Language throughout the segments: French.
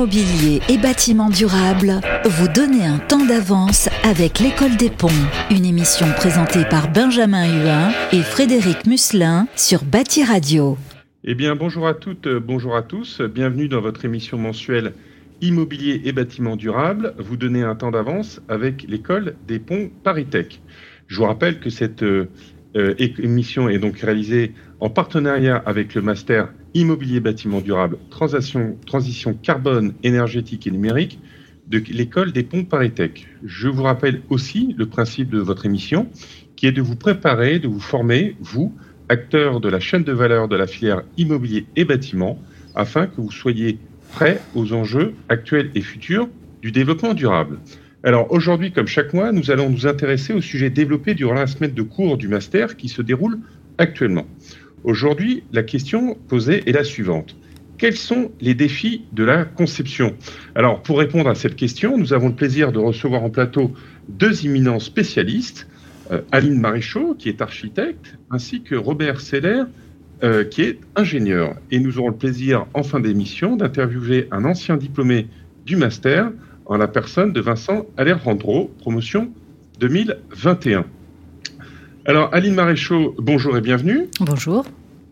Immobilier et bâtiments durables, vous donnez un temps d'avance avec l'École des Ponts. Une émission présentée par Benjamin Huin et Frédéric Musselin sur Bâti Radio. Eh bien, bonjour à toutes, bonjour à tous. Bienvenue dans votre émission mensuelle Immobilier et bâtiments durables. Vous donnez un temps d'avance avec l'École des Ponts ParisTech. Je vous rappelle que cette émission est donc réalisée en partenariat avec le Master Immobilier Bâtiments Durables, Transition carbone, énergétique et numérique de l'École des Ponts ParisTech. Je vous rappelle aussi le principe de votre émission, qui est de vous préparer, de vous former, vous, acteurs de la chaîne de valeur de la filière immobilier et bâtiment, afin que vous soyez prêts aux enjeux actuels et futurs du développement durable. Alors aujourd'hui, comme chaque mois, nous allons nous intéresser au sujet développé durant la semaine de cours du Master qui se déroule actuellement. Aujourd'hui, la question posée est la suivante. Quels sont les défis de la conception ? Alors, pour répondre à cette question, nous avons le plaisir de recevoir en plateau deux éminents spécialistes, Aline Maréchaux, qui est architecte, ainsi que Robert Seller, qui est ingénieur. Et nous aurons le plaisir, en fin d'émission, d'interviewer un ancien diplômé du Master, en la personne de Vincent Aller-Randreau, promotion 2021. Alors, Aline Maréchaux, bonjour et bienvenue. Bonjour.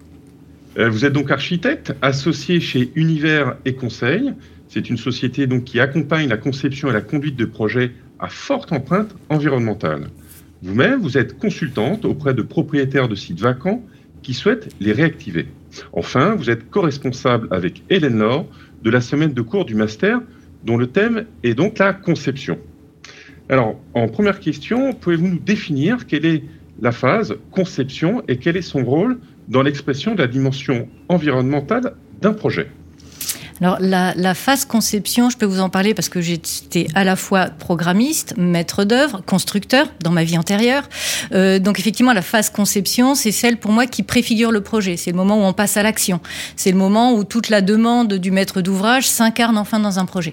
Vous êtes donc architecte, associé chez Univers et Conseil. C'est une société donc qui accompagne la conception et la conduite de projets à forte empreinte environnementale. Vous-même, vous êtes consultante auprès de propriétaires de sites vacants qui souhaitent les réactiver. Enfin, vous êtes co-responsable avec Hélène Laure de la semaine de cours du Master, dont le thème est donc la conception. Alors, en première question, pouvez-vous nous définir quelle est la phase conception et quel est son rôle dans l'expression de la dimension environnementale d'un projet ? Alors, la phase conception, je peux vous en parler parce que j'étais à la fois programmiste, maître d'œuvre, constructeur dans ma vie antérieure. Donc, effectivement, la phase conception, c'est celle pour moi qui préfigure le projet. C'est le moment où on passe à l'action. C'est le moment où toute la demande du maître d'ouvrage s'incarne enfin dans un projet.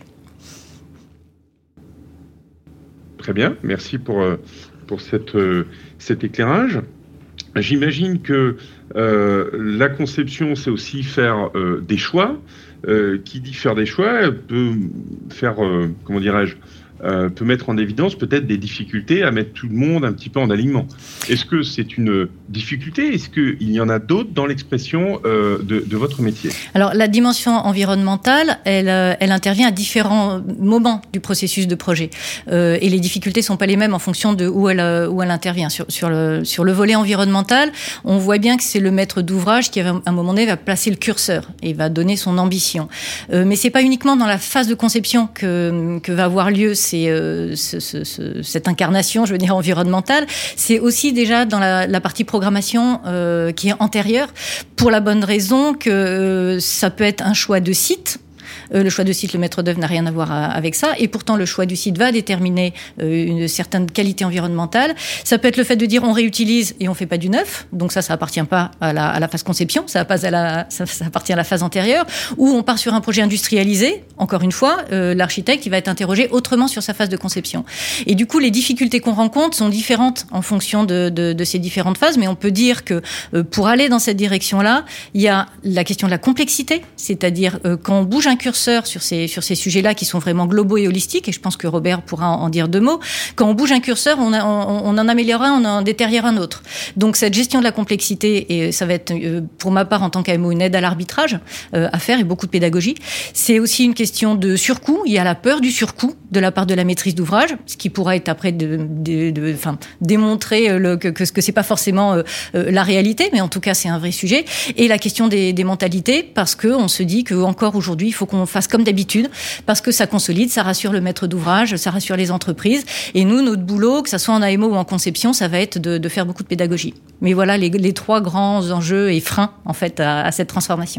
Très bien, merci pour cet éclairage. J'imagine que la conception, c'est aussi faire des choix. Qui dit faire des choix peut faire, peut mettre en évidence peut-être des difficultés à mettre tout le monde un petit peu en alignement. Est-ce que c'est une difficulté ? Est-ce qu'il y en a d'autres dans l'expression de votre métier ? Alors, la dimension environnementale, elle intervient à différents moments du processus de projet. Et les difficultés ne sont pas les mêmes en fonction de où elle intervient. Sur le volet environnemental, on voit bien que c'est le maître d'ouvrage qui, à un moment donné, va placer le curseur et va donner son ambition. Mais c'est pas uniquement dans la phase de conception que va avoir lieu cette incarnation, je veux dire, environnementale. C'est aussi déjà dans la partie programmation qui est antérieure, pour la bonne raison que ça peut être un choix de site. Le choix de site, le maître d'œuvre n'a rien à voir avec ça. Et pourtant, le choix du site va déterminer une certaine qualité environnementale. Ça peut être le fait de dire on réutilise et on fait pas du neuf. Donc ça appartient pas à la phase conception. Ça appartient à la phase antérieure. Ou on part sur un projet industrialisé. Encore une fois, l'architecte, il va être interrogé autrement sur sa phase de conception. Et du coup, les difficultés qu'on rencontre sont différentes en fonction de ces différentes phases. Mais on peut dire que pour aller dans cette direction-là, il y a la question de la complexité. C'est-à-dire quand on bouge un curseur sur ces sujets-là qui sont vraiment globaux et holistiques, et je pense que Robert pourra en dire deux mots. Quand on bouge un curseur, on en améliore un, on en détériore un autre. Donc cette gestion de la complexité, et ça va être pour ma part en tant qu'AMO une aide à l'arbitrage à faire et beaucoup de pédagogie. C'est aussi une question de surcoût. Il y a la peur du surcoût de la part de la maîtrise d'ouvrage, ce qui pourra être après démontrer que c'est pas forcément la réalité, mais en tout cas c'est un vrai sujet. Et la question des mentalités, parce que on se dit que encore aujourd'hui il faut qu'on fasse comme d'habitude, parce que ça consolide, ça rassure le maître d'ouvrage, ça rassure les entreprises. Et nous, notre boulot, que ça soit en AMO ou en conception, ça va être de faire beaucoup de pédagogie. Mais voilà les trois grands enjeux et freins, en fait, à cette transformation.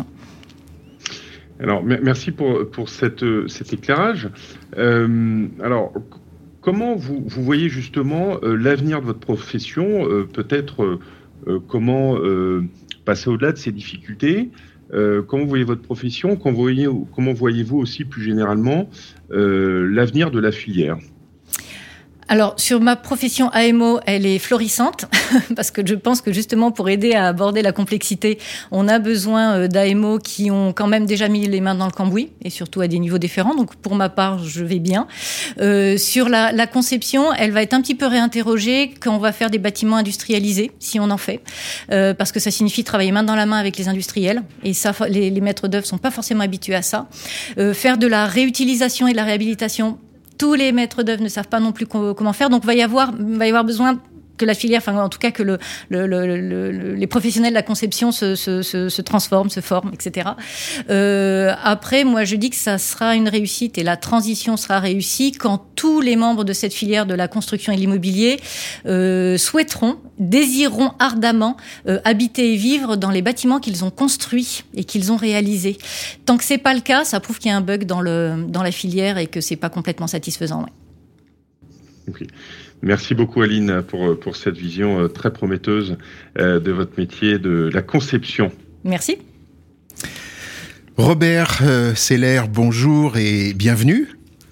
Alors, merci pour cet éclairage. Alors, comment vous voyez justement l'avenir de votre profession, peut-être comment passer au-delà de ces difficultés ? Comment voyez votre profession ? Comment voyez-vous aussi plus généralement l'avenir de la filière ? Alors, sur ma profession AMO, elle est florissante, parce que je pense que justement, pour aider à aborder la complexité, on a besoin d'AMO qui ont quand même déjà mis les mains dans le cambouis, et surtout à des niveaux différents. Donc, pour ma part, je vais bien. Sur la conception, elle va être un petit peu réinterrogée quand on va faire des bâtiments industrialisés, si on en fait, parce que ça signifie travailler main dans la main avec les industriels, et ça, les maîtres d'œuvre sont pas forcément habitués à ça. Faire de la réutilisation et de la réhabilitation, tous les maîtres d'œuvre ne savent pas non plus comment faire, donc va y avoir besoin que la filière, enfin en tout cas que les professionnels de la conception se transforment, se forment, etc. Après, moi je dis que ça sera une réussite et la transition sera réussie quand tous les membres de cette filière de la construction et de l'immobilier désireront ardemment habiter et vivre dans les bâtiments qu'ils ont construits et qu'ils ont réalisés. Tant que c'est pas le cas, ça prouve qu'il y a un bug dans la filière et que c'est pas complètement satisfaisant. Ouais. Okay. Merci beaucoup Aline pour cette vision très prometteuse de votre métier, de la conception. Merci. Robert Seller, bonjour et bienvenue.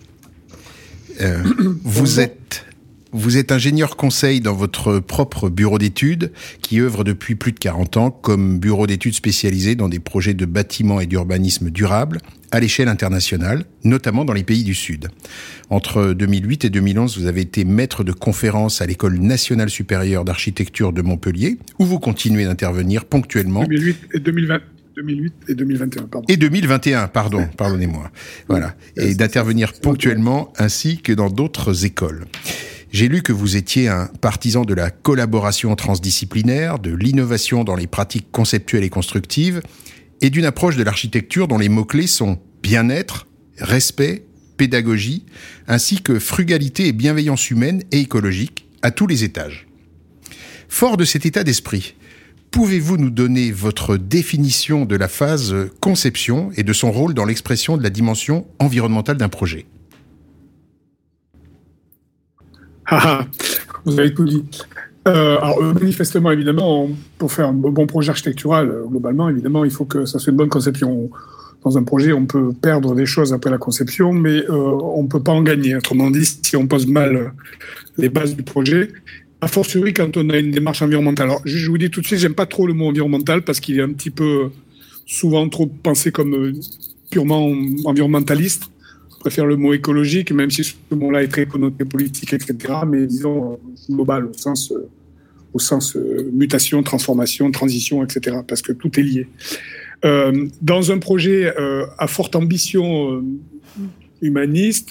Vous êtes ingénieur conseil dans votre propre bureau d'études qui œuvre depuis plus de 40 ans comme bureau d'études spécialisé dans des projets de bâtiments et d'urbanisme durable à l'échelle internationale, notamment dans les pays du Sud. Entre 2008 et 2011, vous avez été maître de conférence à l'École nationale supérieure d'architecture de Montpellier, où vous continuez d'intervenir ponctuellement. 2008 et 2021, pardon. Et 2021, pardonnez-moi. Voilà. Et d'intervenir ponctuellement ainsi que dans d'autres écoles. J'ai lu que vous étiez un partisan de la collaboration transdisciplinaire, de l'innovation dans les pratiques conceptuelles et constructives, et d'une approche de l'architecture dont les mots-clés sont bien-être, respect, pédagogie, ainsi que frugalité et bienveillance humaine et écologique à tous les étages. Fort de cet état d'esprit, pouvez-vous nous donner votre définition de la phase conception et de son rôle dans l'expression de la dimension environnementale d'un projet ? Vous avez tout dit. Alors, manifestement, évidemment, pour faire un bon projet architectural, globalement, évidemment, il faut que ça soit une bonne conception. Dans un projet, on peut perdre des choses après la conception, mais on ne peut pas en gagner. Autrement dit, si on pose mal les bases du projet, a fortiori quand on a une démarche environnementale. Alors, je vous dis tout de suite, j'aime pas trop le mot environnemental parce qu'il est un petit peu souvent trop pensé comme purement environnementaliste. Je préfère le mot écologique, même si ce mot-là est très connoté politique, etc. Mais disons global, au sens mutation, transformation, transition, etc. Parce que tout est lié. Dans un projet à forte ambition humaniste,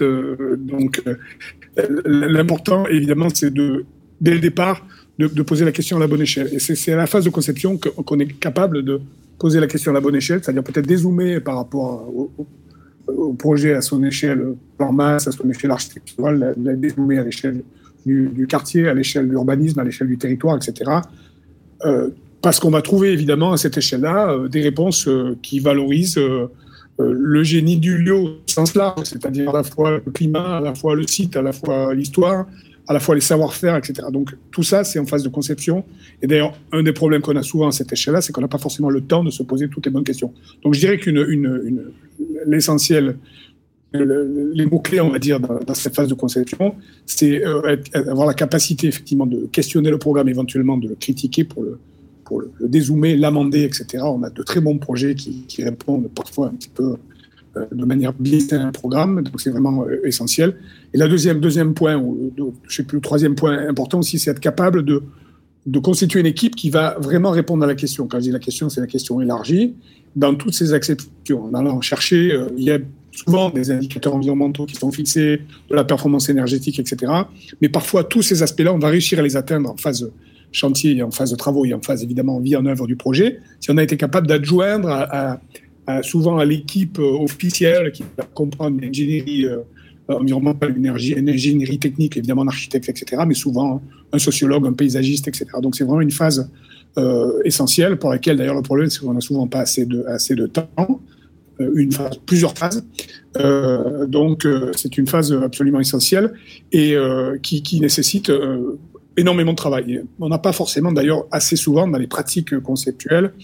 l'important, évidemment, c'est dès le départ, de poser la question à la bonne échelle. Et c'est à la phase de conception qu'on est capable de poser la question à la bonne échelle, c'est-à-dire peut-être dézoomer par rapport au projet à son échelle plan masse, à son échelle architecturale, dézoomer à l'échelle du quartier, à l'échelle de l'urbanisme, à l'échelle du territoire, etc. Parce qu'on va trouver évidemment à cette échelle-là des réponses qui valorisent le génie du lieu au sens large, c'est-à-dire à la fois le climat, à la fois le site, à la fois l'histoire, à la fois les savoir-faire, etc. Donc tout ça, c'est en phase de conception. Et d'ailleurs, un des problèmes qu'on a souvent à cette échelle-là, c'est qu'on n'a pas forcément le temps de se poser toutes les bonnes questions. Donc je dirais que l'essentiel, les mots-clés, on va dire, dans cette phase de conception, c'est avoir la capacité, effectivement, de questionner le programme, éventuellement de le critiquer pour le dézoomer, l'amender, etc. On a de très bons projets qui répondent parfois un petit peu de manière biaisée à un programme, donc c'est vraiment essentiel. Et la deuxième point, ou je sais plus, le troisième point important aussi, c'est être capable de constituer une équipe qui va vraiment répondre à la question. Quand je dis la question, c'est la question élargie, dans toutes ses acceptions, en allant chercher, il y a souvent des indicateurs environnementaux qui sont fixés, de la performance énergétique, etc. Mais parfois, tous ces aspects-là, on va réussir à les atteindre en phase chantier, en phase de travaux et en phase, évidemment, vie en œuvre du projet, si on a été capable d'adjoindre souvent à l'équipe officielle qui va comprendre l'ingénierie environnementale, une ingénierie technique, évidemment un architecte, etc., mais souvent un sociologue, un paysagiste, etc. Donc c'est vraiment une phase essentielle pour laquelle, d'ailleurs, le problème, c'est qu'on n'a souvent pas assez de temps, plusieurs phases. Donc c'est une phase absolument essentielle et qui nécessite énormément de travail. On n'a pas forcément, d'ailleurs, assez souvent dans les pratiques conceptuelles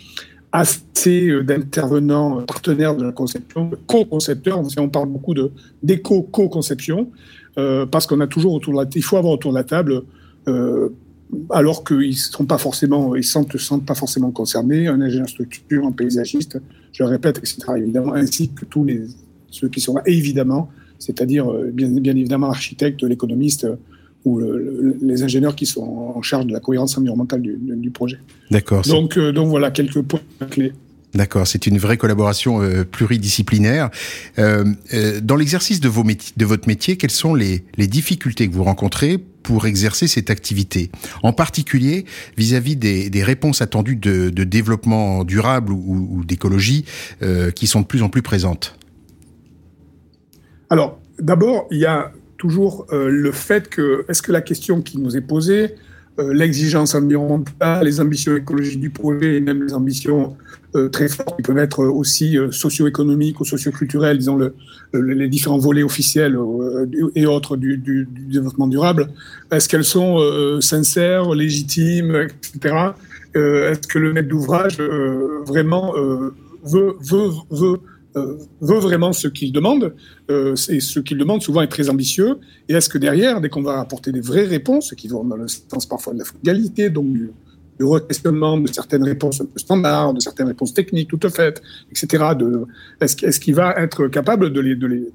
assez d'intervenants partenaires de la conception, de co-concepteurs. On parle beaucoup d'éco-co-conception, parce qu'on a toujours il faut avoir autour de la table, alors qu'ils sont pas forcément, ils se sentent pas forcément concernés, un ingénieur structure, un paysagiste, je le répète, etc. Évidemment, ainsi que ceux qui sont là, et évidemment, c'est-à-dire bien évidemment l'architecte, l'économiste, ou les ingénieurs qui sont en charge de la cohérence environnementale du projet. D'accord. Donc voilà quelques points clés. D'accord, c'est une vraie collaboration pluridisciplinaire. Dans l'exercice de votre métier, quelles sont les difficultés que vous rencontrez pour exercer cette activité, en particulier vis-à-vis des réponses attendues de développement durable ou d'écologie qui sont de plus en plus présentes? Alors, d'abord, il y a toujours le fait que, est-ce que la question qui nous est posée, l'exigence environnementale, les ambitions écologiques du projet et même les ambitions très fortes qui peuvent être aussi socio-économiques ou socio-culturelles, disons les différents volets officiels et autres du développement durable, est-ce qu'elles sont sincères, légitimes, etc. Est-ce que le maître d'ouvrage vraiment veut vraiment ce qu'il demande, et ce qu'il demande souvent est très ambitieux, et est-ce que derrière, dès qu'on va apporter des vraies réponses, qui vont dans le sens parfois de la frugalité, donc du re-questionnement de certaines réponses un peu standards, de certaines réponses techniques toutes faites, etc., est-ce qu'il va être capable de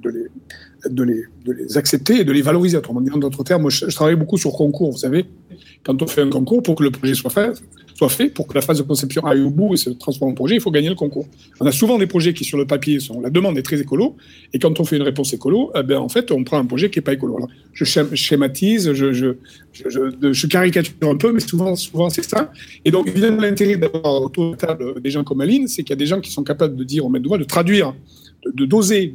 les accepter et de les valoriser? Autrement dit, en d'autres termes, moi, je travaille beaucoup sur concours, vous savez, quand on fait un concours, pour que le projet soit fait, pour que la phase de conception aille au bout et se transforme en projet, il faut gagner le concours. On a souvent des projets qui, sur le papier, la demande est très écolo, et quand on fait une réponse écolo, en fait, on prend un projet qui n'est pas écolo. Alors, je schématise, je caricature un peu, mais souvent c'est ça. Et donc, évidemment, l'intérêt d'avoir autour de la table des gens comme Aline, c'est qu'il y a des gens qui sont capables de dire au maître d'ouvrage, de traduire, de doser,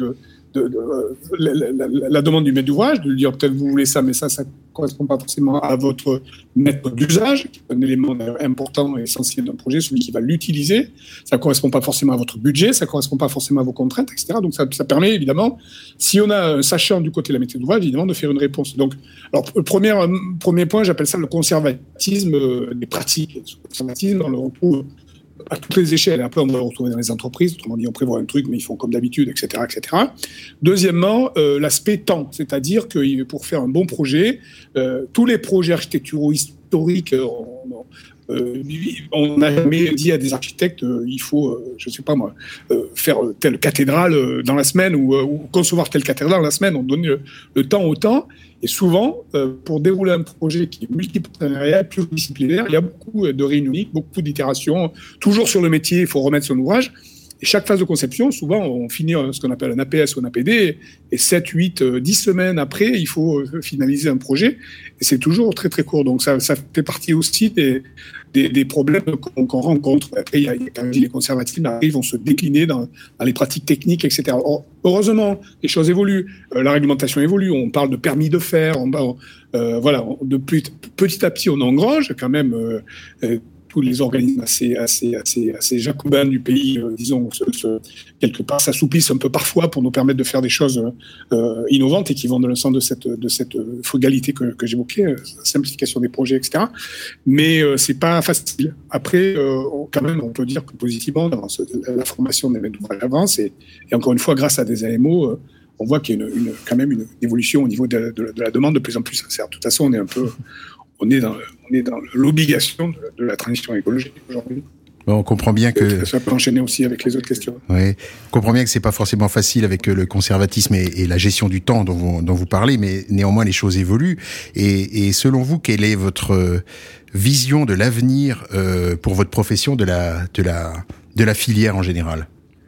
la demande du maître d'ouvrage, de lui dire peut-être vous voulez ça, mais ça correspond pas forcément à votre maître d'usage, qui est un élément important et essentiel d'un projet, celui qui va l'utiliser. Ça correspond pas forcément à votre budget, ça correspond pas forcément à vos contraintes, etc. Donc ça permet évidemment, si on a un sachant du côté de la maîtrise d'ouvrage, évidemment de faire une réponse. Donc, alors le premier point, j'appelle ça le conservatisme des pratiques. Le conservatisme, on le retrouve à toutes les échelles. Et après, on va le retrouver dans les entreprises. Autrement dit, on prévoit un truc, mais ils font comme d'habitude, etc., etc. Deuxièmement, l'aspect temps. C'est-à-dire que pour faire un bon projet, tous les projets architecturaux historiques, on n'a jamais dit à des architectes il faut, je sais pas moi, faire telle cathédrale dans la semaine ou concevoir telle cathédrale dans la semaine. On donne le temps au temps. Et souvent, pour dérouler un projet qui est multipartenarial, pluridisciplinaire, il y a beaucoup de réunions, beaucoup d'itérations. Toujours sur le métier, il faut remettre son ouvrage. Et chaque phase de conception, souvent, on finit ce qu'on appelle un APS ou un APD, et 7, 8, 10 semaines après, il faut finaliser un projet. Et c'est toujours très, très court. Donc, ça fait partie aussi des problèmes qu'on rencontre. Après, il y a quand même les conservatismes arrivent, vont se décliner dans les pratiques techniques, etc. Heureusement, les choses évoluent. La réglementation évolue. On parle de permis de faire. Voilà, petit à petit, on engrange quand même tous les organismes assez jacobins du pays, disons, quelque part s'assouplissent un peu parfois pour nous permettre de faire des choses innovantes et qui vont dans le sens de cette frugalité que j'évoquais, simplification des projets, etc. Mais c'est pas facile. Après, quand même, on peut dire que positivement, dans la formation des maîtres d'ouvrage avance et encore une fois, grâce à des AMO, on voit qu'il y a quand même une évolution au niveau de la demande de plus en plus sincère. De toute façon, on est dans l'obligation de la transition écologique aujourd'hui. Bon, on comprend bien que ça peut enchaîner aussi avec les autres questions. Oui, on comprend bien que c'est pas forcément facile avec le conservatisme et la gestion du temps dont vous parlez, mais néanmoins les choses évoluent. Et selon vous, quelle est votre vision de l'avenir pour votre profession de la filière en général?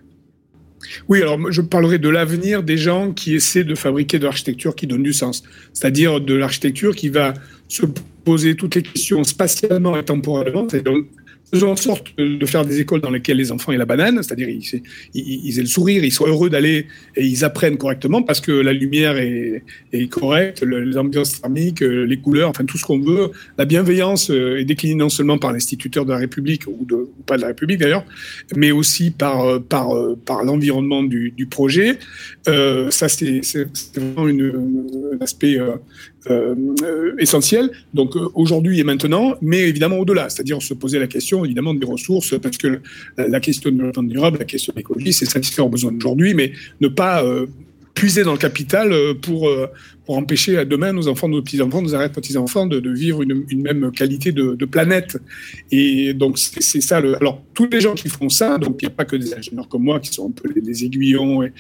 Oui, alors je parlerai de l'avenir des gens qui essaient de fabriquer de l'architecture qui donne du sens, c'est-à-dire de l'architecture qui va se poser toutes les questions spatialement et temporellement, c'est-à-dire faisons en sorte de faire des écoles dans lesquelles les enfants aient la banane, c'est-à-dire ils aient le sourire, ils sont heureux d'aller et ils apprennent correctement parce que la lumière est correcte, l'ambiance thermique, les couleurs, enfin tout ce qu'on veut. La bienveillance est déclinée non seulement par l'instituteur de la République ou pas de la République d'ailleurs, mais aussi par l'environnement du projet. Ça c'est vraiment un aspect essentiel. Donc aujourd'hui et maintenant, mais évidemment au-delà, c'est-à-dire se poser la question évidemment des ressources, parce que la question du développement durable, la question de l'écologie, c'est satisfaire aux besoins d'aujourd'hui, mais ne pas puiser dans le capital pour empêcher à demain nos enfants, nos petits-enfants, nos arrière-petits-enfants de vivre une même qualité de planète. Et donc, c'est ça. Alors, tous les gens qui font ça, donc il n'y a pas que des ingénieurs comme moi qui sont un peu les aiguillons et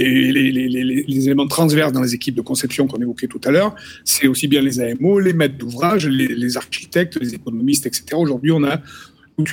les éléments transverses dans les équipes de conception qu'on évoquait tout à l'heure, c'est aussi bien les AMO, les maîtres d'ouvrage, les architectes, les économistes, etc. Aujourd'hui, on a toute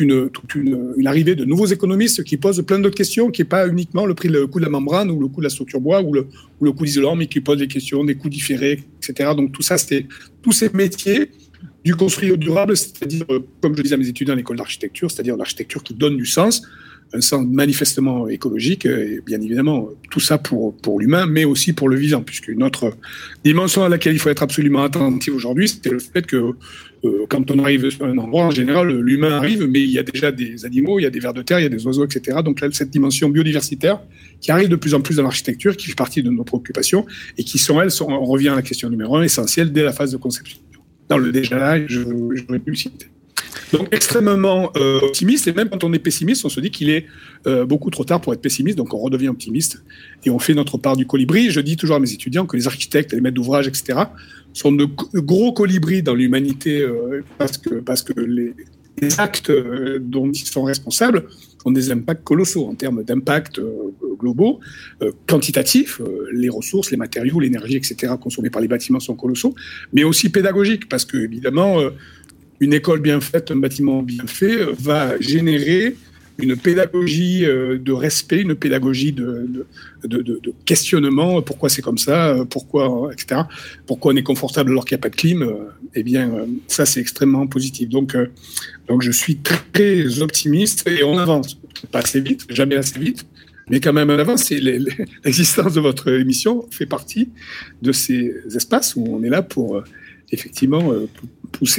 une arrivée de nouveaux économistes qui posent plein d'autres questions, qui n'est pas uniquement le coût de la membrane ou le coût de la structure bois ou le coût d'isolant, mais qui posent des questions, des coûts différés, etc. Donc tout ça, c'était tous ces métiers du construit au durable, c'est-à-dire, comme je disais à mes étudiants à l'école d'architecture, c'est-à-dire l'architecture qui donne du sens, un sens manifestement écologique, et bien évidemment, tout ça pour l'humain, mais aussi pour le vivant, puisqu'une autre dimension à laquelle il faut être absolument attentif aujourd'hui, c'est le fait que quand on arrive sur un endroit, en général, l'humain arrive, mais il y a déjà des animaux, il y a des vers de terre, il y a des oiseaux, etc. Donc là, cette dimension biodiversitaire qui arrive de plus en plus dans l'architecture, qui fait partie de nos préoccupations, et qui sont, on revient à la question numéro 1, essentielle dès la phase de conception. Dans le déjà là, j'aurais pu le citer. Donc extrêmement optimiste, et même quand on est pessimiste, on se dit qu'il est beaucoup trop tard pour être pessimiste, donc on redevient optimiste et on fait notre part du colibri. Je dis toujours à mes étudiants que les architectes, les maîtres d'ouvrage, etc., sont de gros colibris dans l'humanité parce que les actes dont ils sont responsables ont des impacts colossaux en termes d'impacts globaux, quantitatifs, les ressources, les matériaux, l'énergie, etc., consommés par les bâtiments sont colossaux, mais aussi pédagogiques, parce que évidemment, une école bien faite, un bâtiment bien fait va générer une pédagogie de respect, une pédagogie de questionnement. Pourquoi c'est comme ça, pourquoi, etc. Pourquoi on est confortable alors qu'il n'y a pas de clim. Eh bien, ça, c'est extrêmement positif. Donc je suis très optimiste et on avance. Pas assez vite, jamais assez vite, mais quand même on avance. Et l'existence de votre émission fait partie de ces espaces où on est là pour effectivement pousser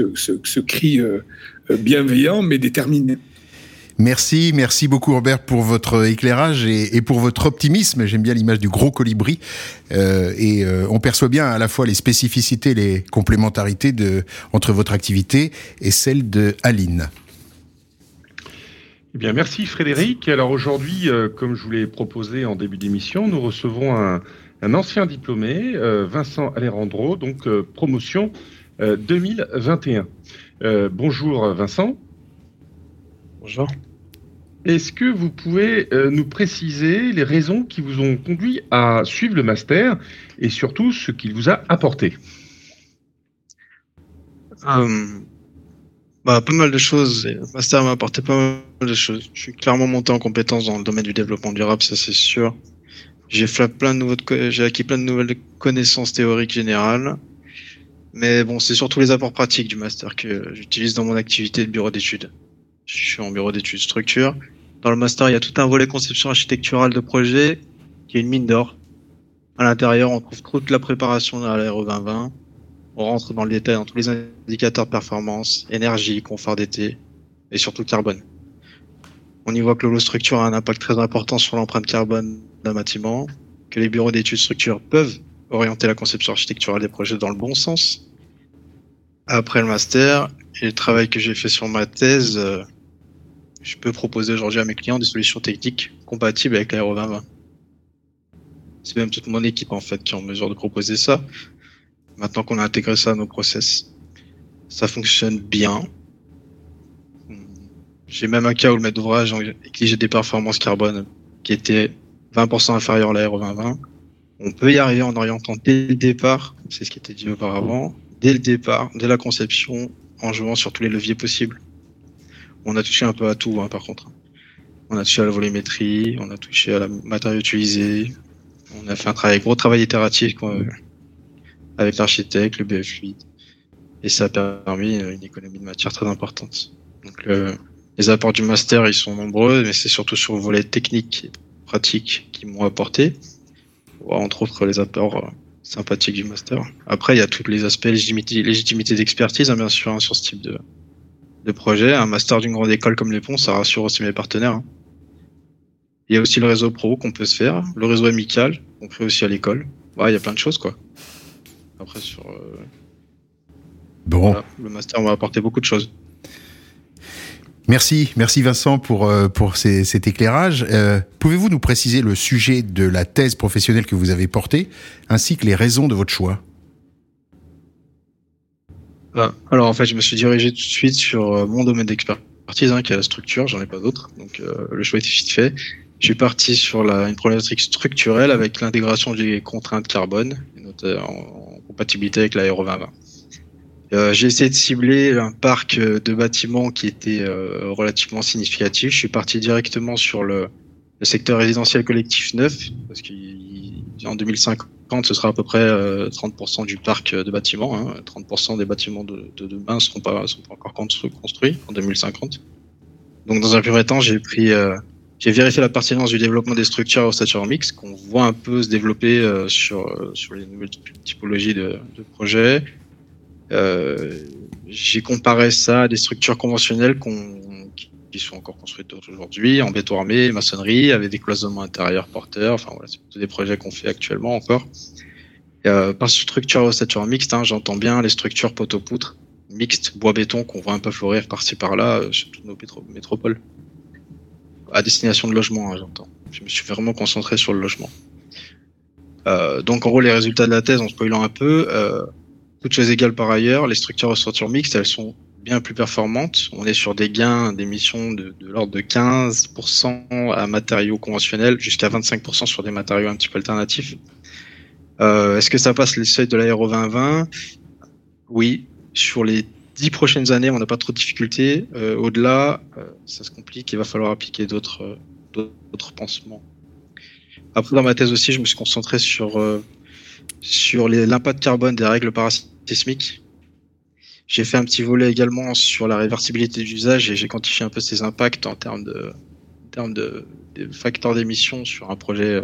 ce cri bienveillant mais déterminé. Merci beaucoup Robert pour votre éclairage et pour votre optimisme. J'aime bien l'image du gros colibri et on perçoit bien à la fois les spécificités, les complémentarités entre votre activité et celle de Aline. Eh bien, merci Frédéric. Alors aujourd'hui, comme je vous l'ai proposé en début d'émission, nous recevons un ancien diplômé, Vincent Alejandro, donc promotion 2021. Bonjour Vincent. Bonjour. Est-ce que vous pouvez nous préciser les raisons qui vous ont conduit à suivre le master et surtout ce qu'il vous a apporté? Pas mal de choses. Le master m'a apporté pas mal de choses. Je suis clairement monté en compétence dans le domaine du développement durable, ça c'est sûr. J'ai acquis plein de nouvelles connaissances théoriques générales. Mais bon, c'est surtout les apports pratiques du master que j'utilise dans mon activité de bureau d'études. Je suis en bureau d'études structure. Dans le master, il y a tout un volet conception architecturale de projet qui est une mine d'or. À l'intérieur, on trouve toute la préparation à l'ARE 2020. On rentre dans le détail dans tous les indicateurs de performance, énergie, confort d'été et surtout carbone. On y voit que l'holostructure a un impact très important sur l'empreinte carbone d'un bâtiment, que les bureaux d'études structure peuvent orienter la conception architecturale des projets dans le bon sens. Après le master et le travail que j'ai fait sur ma thèse, je peux proposer aujourd'hui à mes clients des solutions techniques compatibles avec l'ARE 2020. C'est même toute mon équipe en fait qui est en mesure de proposer ça. Maintenant qu'on a intégré ça à nos process, ça fonctionne bien. J'ai même un cas où le maître d'ouvrage exigeait des performances carbone qui étaient 20% inférieures à l'ARE 2020. On peut y arriver en orientant dès le départ, c'est ce qui était dit auparavant, dès le départ, dès la conception, en jouant sur tous les leviers possibles. On a touché un peu à tout, par contre. On a touché à la volumétrie, on a touché à la matériaux utilisés, on a fait gros travail itératif avec l'architecte, le BF8, et ça a permis une économie de matière très importante. Donc les apports du master, ils sont nombreux, mais c'est surtout sur le volet technique et pratique qui m'ont apporté, entre autres les apports sympathiques du master. Après, il y a tous les aspects légitimité d'expertise, bien sûr, sur ce type de projet. Un master d'une grande école comme les Ponts, ça rassure aussi mes partenaires. Il y a aussi le réseau pro qu'on peut se faire, le réseau amical qu'on crée aussi à l'école. Il y a plein de choses, quoi. après sur Bon. Voilà, le master m'a apporté beaucoup de choses. Merci Vincent pour cet éclairage. Pouvez-vous nous préciser le sujet de la thèse professionnelle que vous avez portée, ainsi que les raisons de votre choix ? Alors en fait, je me suis dirigé tout de suite sur mon domaine d'expertise, qui est la structure, j'en ai pas d'autre, donc le choix était vite fait. Je suis parti sur une problématique structurelle avec l'intégration des contraintes carbone, en compatibilité avec la RE 2020. J'ai essayé de cibler un parc de bâtiments qui était relativement significatif. Je suis parti directement sur le secteur résidentiel collectif neuf, parce qu'en 2050, ce sera à peu près 30% du parc de bâtiments. 30% des bâtiments de demain ne seront pas encore construits en 2050. Donc dans un premier temps, j'ai vérifié la pertinence du développement des structures à ossature mixte, qu'on voit un peu se développer sur les nouvelles typologies de projets. J'ai comparé ça à des structures conventionnelles qui sont encore construites aujourd'hui en béton armé, maçonnerie, avec des cloisonnements intérieurs porteurs. Enfin voilà, c'est plutôt des projets qu'on fait actuellement encore. Par structure à ossature mixte, j'entends bien les structures poteau-poutre mixtes, bois-béton qu'on voit un peu fleurir par-ci par-là sur toutes nos métropoles. À destination de logement, j'entends. Je me suis vraiment concentré sur le logement. Donc en gros, les résultats de la thèse, en spoilant un peu, toutes choses égales par ailleurs, les structures à ossature mixte, elles sont bien plus performantes. On est sur des gains d'émissions de l'ordre de 15% à matériaux conventionnels, jusqu'à 25% sur des matériaux un petit peu alternatifs. Est-ce que ça passe les seuils de la RE 2020 ? Oui. Sur les 10 prochaines années, on n'a pas trop de difficultés. Au-delà, ça se complique, il va falloir appliquer d'autres pansements. Après, dans ma thèse aussi, je me suis concentré sur l'impact carbone des règles parasismiques. J'ai fait un petit volet également sur la réversibilité d'usage et j'ai quantifié un peu ces impacts en termes de facteurs d'émission sur un projet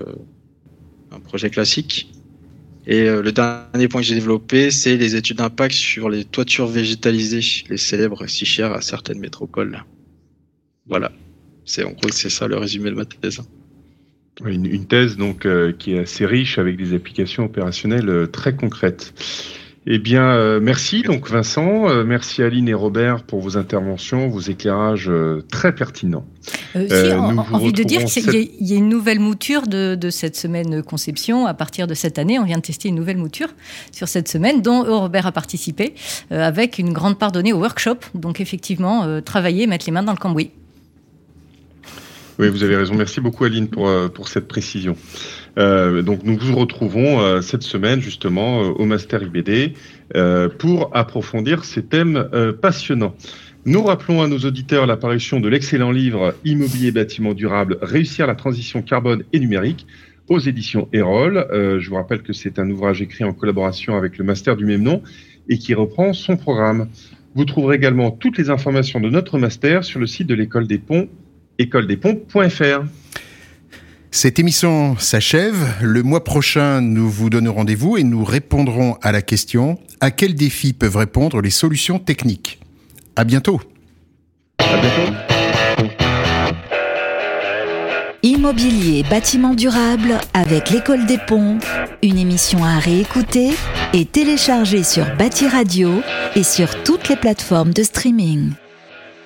classique. Et le dernier point que j'ai développé, c'est les études d'impact sur les toitures végétalisées, les célèbres si chères à certaines métropoles. Voilà. En gros, c'est ça le résumé de ma thèse. Une thèse donc qui est assez riche avec des applications opérationnelles très concrètes. Eh bien, merci donc Vincent, merci Aline et Robert pour vos interventions, vos éclairages très pertinents. Envie de dire qu'il y a une nouvelle mouture de cette semaine conception. À partir de cette année, on vient de tester une nouvelle mouture sur cette semaine dont Robert a participé avec une grande part donnée au workshop. Donc effectivement, travailler, mettre les mains dans le cambouis. Oui, vous avez raison. Merci beaucoup Aline pour cette précision. Donc nous vous retrouvons cette semaine justement au Master IBD pour approfondir ces thèmes passionnants. Nous rappelons à nos auditeurs l'apparition de l'excellent livre Immobilier bâtiment durable, réussir la transition carbone et numérique aux éditions Erol. Je vous rappelle que c'est un ouvrage écrit en collaboration avec le Master du même nom et qui reprend son programme. Vous trouverez également toutes les informations de notre Master sur le site de l'École des Ponts, écoledesponts.fr. Cette émission s'achève. Le mois prochain, nous vous donnons rendez-vous et nous répondrons à la question « À quels défis peuvent répondre les solutions techniques ?» À bientôt. À bientôt. Immobilier bâtiment durable avec l'École des Ponts, une émission à réécouter et télécharger sur Bâti Radio et sur toutes les plateformes de streaming.